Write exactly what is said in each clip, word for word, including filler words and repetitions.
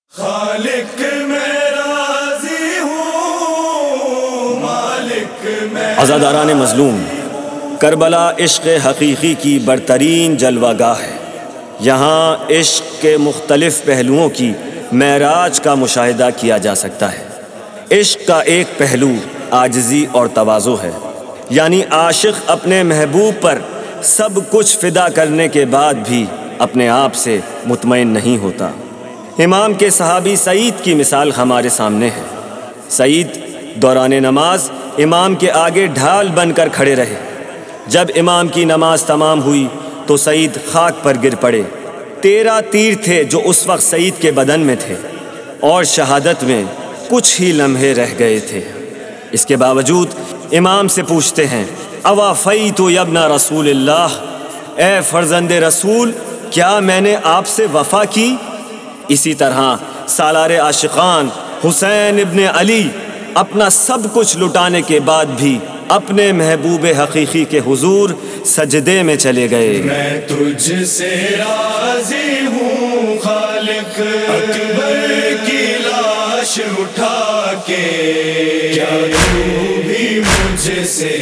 خالق میں راضی ہوں، مالک میں عزاداران مظلوم، کربلا عشق حقیقی کی برترین جلوہ گاہ ہے۔ یہاں عشق کے مختلف پہلوؤں کی معراج کا مشاہدہ کیا جا سکتا ہے۔ عشق کا ایک پہلو عاجزی اور تواضع ہے، یعنی عاشق اپنے محبوب پر سب کچھ فدا کرنے کے بعد بھی اپنے آپ سے مطمئن نہیں ہوتا۔ امام کے صحابی سعید کی مثال ہمارے سامنے ہے۔ سعید دوران نماز امام کے آگے ڈھال بن کر کھڑے رہے۔ جب امام کی نماز تمام ہوئی تو سعید خاک پر گر پڑے۔ تیرہ تیر تھے جو اس وقت سعید کے بدن میں تھے، اور شہادت میں کچھ ہی لمحے رہ گئے تھے۔ اس کے باوجود امام سے پوچھتے ہیں، اوافیت یابن رسول اللہ، اے فرزند رسول، کیا میں نے آپ سے وفا کی؟ اسی طرح سالار عاشقان حسین ابن علی اپنا سب کچھ لٹانے کے بعد بھی اپنے محبوب حقیقی کے حضور سجدے میں چلے گئے۔ میں تجھ سے راضی ہوں، خالق اکبر کی لاش اٹھا کے، کیا تو بھی مجھ سے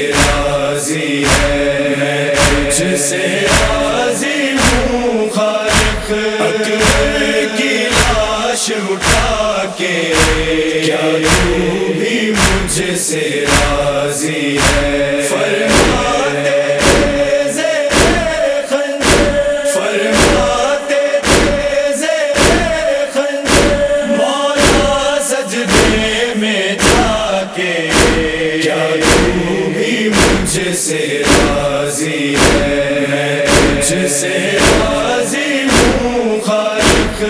راضی ہے؟ میں تجھ سے راضی ہوں، خالق اکبر کی لاش اٹھا کے، کیا تو بھی مجھ سے راضی ہے؟ فرماتے تھے زیر خنجر، فرماتے تھے زیر خنجر، مولا سجدے میں جا کے، کیا تو بھی مجھ سے راضی ہے؟ میں تجھ سے راضی ہوں، خالق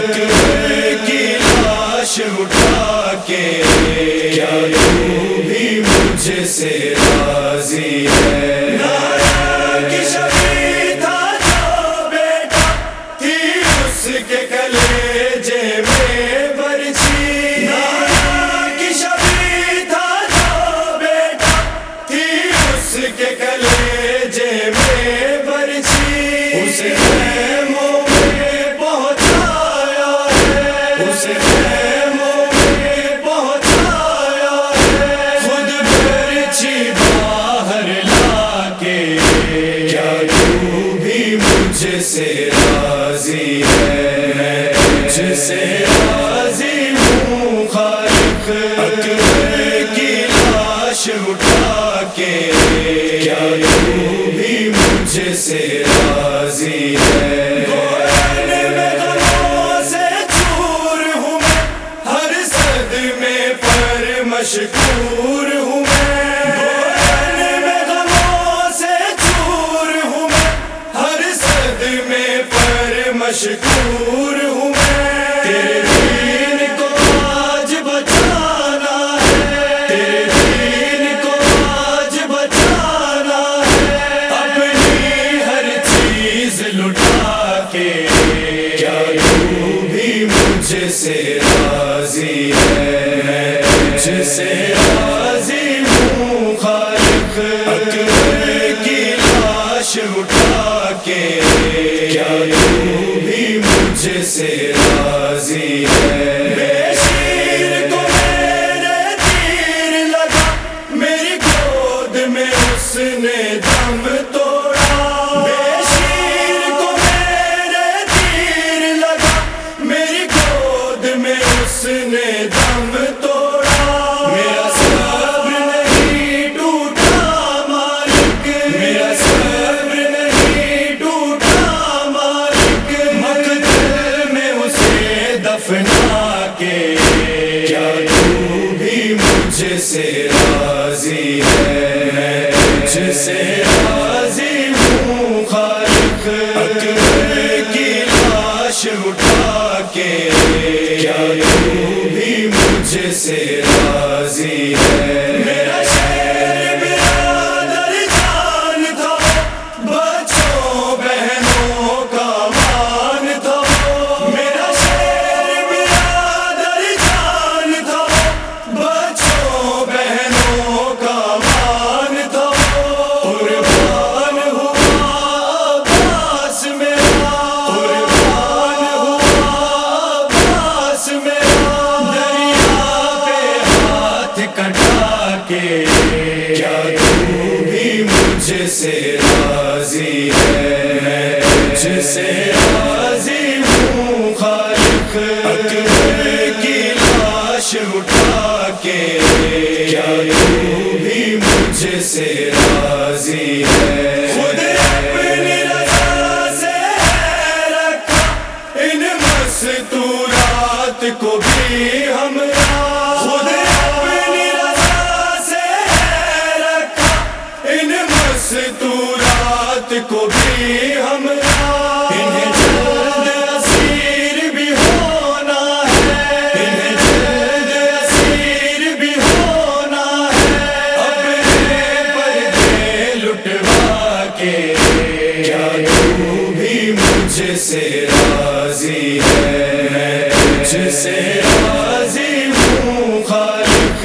اکبر کی لاش اٹھا کے، کیا تو بھی مجھ سے راضی ہے؟ نانا کی شبیہ تھا جو بیٹا تھی اس کے کلیجے میں برچھی، نانا کی شبیہ تھا جو بیٹا تھی اس کے کلیجے میں برچھی، اسے خیموں میں پہنچایا ہے، اسے خیموں میں پہنچایا ہے، خود برچھی باہر لا کے، کیا تو بھی مجھ سے راضی ہے؟ میں تجھ سے راضی ہوں، خالق اکبر کی لاش اٹھا کے، کیا تو بھی مجھ سے راضی ہے؟ گوہر میں غموں سے چور ہوں میں، ہر صدمے پر مشکور ہوں میں، گوہر میں غموں سے چور ہوں میں، ہر صدمے پر مشکور ہوں میں، تیرے دین کو آج بچانا ہے، تیرے دین کو آج بچانا ہے، اپنی ہر چیز لٹا کے، کیا تو بھی مجھ سے راضی ہے؟ میں تجھ سے راضی ہوں، خالق اکبر کی لاش اٹھا کے، کیا تو بھی مجھ سے راضی ہے؟ بے شیر کو میرے تیر لگا، میری گود میں اس نے دم توڑا، بے شیر کو میرے تیر لگا، میری گود میں اس نے دم توڑا، میرا صبر نہیں ٹوٹا مالک، میرا صبر نہیں ٹوٹا مالک، مقتل میں اسے دفنا کے، کیا تو بھی مجھ سے راضی ہے؟ میں تجھ سے راضی ہوں، خالق اکبر کی لاش اٹھا کے، کیا تو بھی مجھ سے راضی ہے؟ میرا شہر برادر جان تھا، بچوں بہنوں کا مان تھا، میرا شہر برادر جان تھا، بچوں بہنوں کا مان تھا، قربان ہوا عباس میرا، قربان ہوا عباس سے راضی ہے، میں تجھ سے راضی ہوں خالق اکبر کی لاش اٹھا کے، کیا تو بھی مجھ سے راضی ہے؟ خود اپنی رضا سے رکھا ان مستورات کو بھی ہمراہ، خود اپنی رضا سے رکھا ان مستورات کو بھی ہمراہ، انہیں جلد اسیر بھی ہونا ہے، انہیں جلد اسیر بھی ہونا ہے، اپنے پردے لٹوا کے، کیا تو بھی مجھ سے راضی ہے؟ میں تجھ سے راضی ہوں خالق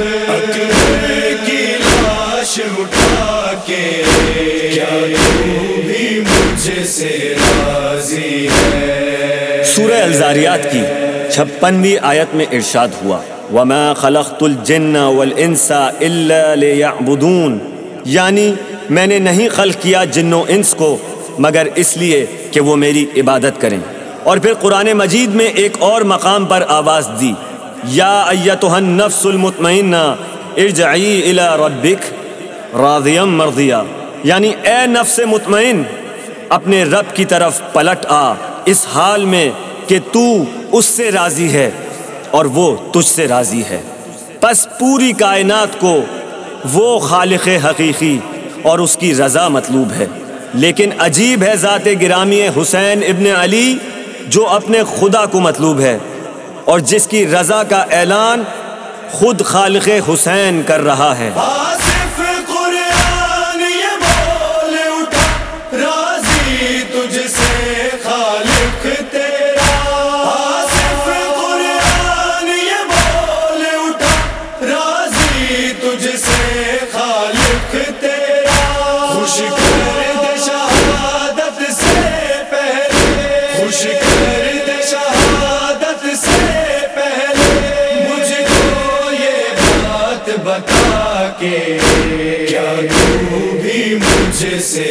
اکبر کی لاش اٹھا کے، کیا تو بھی مجھ سے راضی ہے؟ سورہ الزاریات کی چھپنویں آیت میں ارشاد ہوا وَمَا خَلَقْتُ الْجِنَّ وَالْإِنسَ إِلَّا لِيَعْبُدُونَ، یعنی میں نے نہیں خلق کیا جن و انس کو مگر اس لیے کہ وہ میری عبادت کریں۔ اور پھر قرآن مجید میں ایک اور مقام پر آواز دی یا ایتھا النفس المطمئنہ ارجعی الی ربک راضیا مرضیا، یعنی اے نفس مطمئن اپنے رب کی طرف پلٹ آ اس حال میں کہ تو اس سے راضی ہے اور وہ تجھ سے راضی ہے۔ پس پوری کائنات کو وہ خالق حقیقی اور اس کی رضا مطلوب ہے، لیکن عجیب ہے ذات گرامی حسین ابن علی جو اپنے خدا کو مطلوب ہے اور جس کی رضا کا اعلان خود خالق حسین کر رہا ہے۔ آصف قرآن یہ بول اٹھا راضی تجھ سے خالق تیرا، آصف قرآن یہ بول اٹھا راضی تجھ سے خالق تیرا، خوش کر دے شہادت سے پہلے، خوش کر دے شہادت سے پہلے مجھ کو یہ بات بتا کے، کیا تو بھی مجھ سے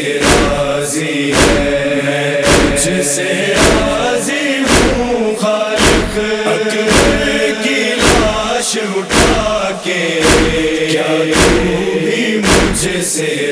راضی ہے؟ میں تجھ سے راضی ہوں خالق اکبر کی لاش اٹھا کے، کیا تو بھی مجھ سے